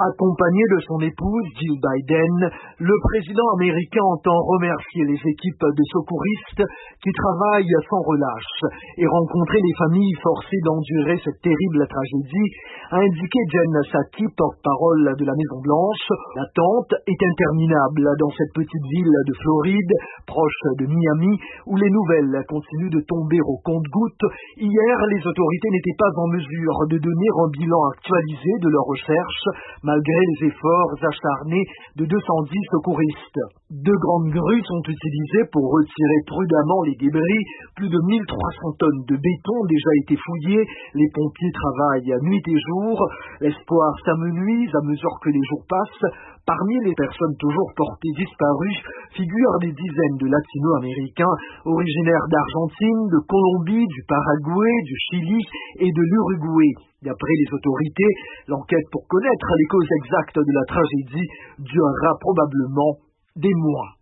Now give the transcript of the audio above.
Accompagné de son épouse Jill Biden, le président américain entend remercier les équipes de secouristes qui travaillent sans relâche et rencontrer les familles forcées d'endurer cette terrible tragédie, a indiqué Jen Psaki, porte-parole de la Maison-Blanche. L'attente est interminable dans cette petite ville de Floride, proche de Miami, où les nouvelles continuent de tomber au compte-gouttes. Hier, les autorités n'étaient pas en mesure de donner un bilan actualisé de leurs recherches, malgré les efforts acharnés de 210 secouristes. Deux grandes grues sont utilisées pour retirer prudemment les débris. Plus de 1300 tonnes de béton ont déjà été fouillées. Les pompiers travaillent nuit et jour. L'espoir s'amenuise à mesure que les jours passent. Parmi les personnes toujours portées disparues figurent des dizaines de latino-américains originaires d'Argentine, de Colombie, du Paraguay, du Chili et de l'Uruguay. D'après les autorités, l'enquête pour connaître les causes exactes de la tragédie durera probablement des mois.